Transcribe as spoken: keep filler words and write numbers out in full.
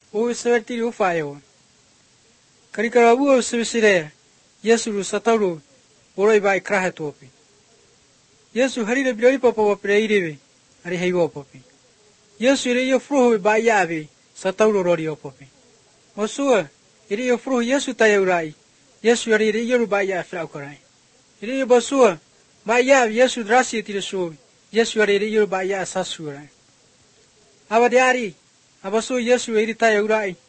O seventy o fire. Karikarabu o Sivire, Yesu Sataru, Ori by Krahatopi. Yesu Hari the Billy Papa of Prairie, Arihayo Poppy. Yesu Rio Fro by Yavi, Sataru Rodio Poppy. Osua, Irio Fro Yesu Tayurai, Yesu Rio by Yafraukarai. Irio Basua, by Yav, Yesu Drasi to the show, Yesu Rio by Yasasurai. Avadiari, Abasu Yesu Eri Tayurai.